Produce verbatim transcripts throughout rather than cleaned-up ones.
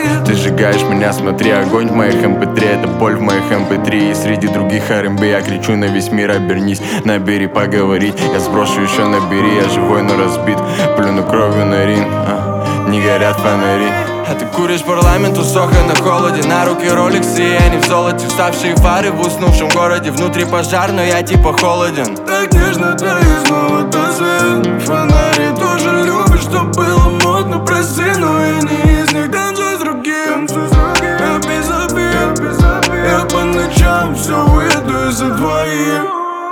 горит. Ты сжигаешь меня, смотри, огонь в моих эм пэ три. Это боль в моих эм пэ три. И среди других ар энд би я кричу на весь мир: обернись, набери поговорить. Я сброшу еще, набери, я живой, но разбит. Плюну кровью на ринг, а, не горят фонари. А ты куришь парламент у Соха на холоде. На руки роликсы, и они в золоте. Вставшие фары в уснувшем городе. Внутри пожар, но я типа холоден. Так нежно, да и снова тот свет. Фонари тоже любишь, что было модно, прости, но я не из них. Танцуй с другим, я без обид. Я по ночам все выйду из-за двоих.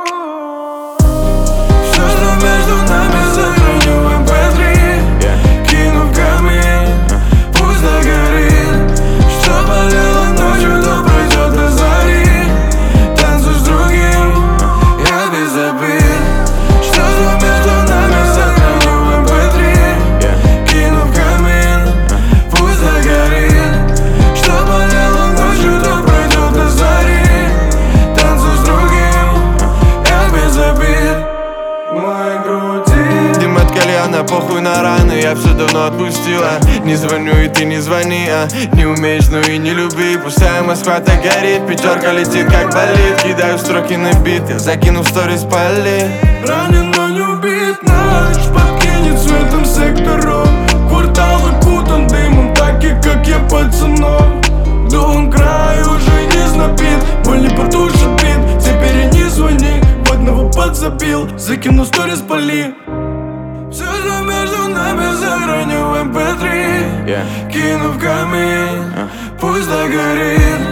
Все, что между нами, сохраню в эм пэ три. Кину в камин, пусть догорит. Что болело ночью, то пройдет до зари. Танцуй с другим, я без обид. Что, что между нами, сохраню в эм пэ три. Кину в камин, пусть догорит. Что болело ночью, то пройдет до зари. Танцуй с другим, я без обид. Мои груди дым от кальяна, похуй на раны, я все давно отпустила. Не звоню и ты не звони, а не умеешь, ну и не люби. Пустая Москва так горит, пятерка летит как болит. Кидаю строки на бит, я закину в сторис пали. Ранен, но не убит, наш подкинет светом сектору. Квартал окутан дымом, так и как я пацанов. Дом край уже не знобит, боль не потушит бит. Теперь и не звони, в одного подзабил. Закину сторис пали. Все, что между нами, сохраню в эм пэ три. Yeah. Кину в камин, пусть догорит.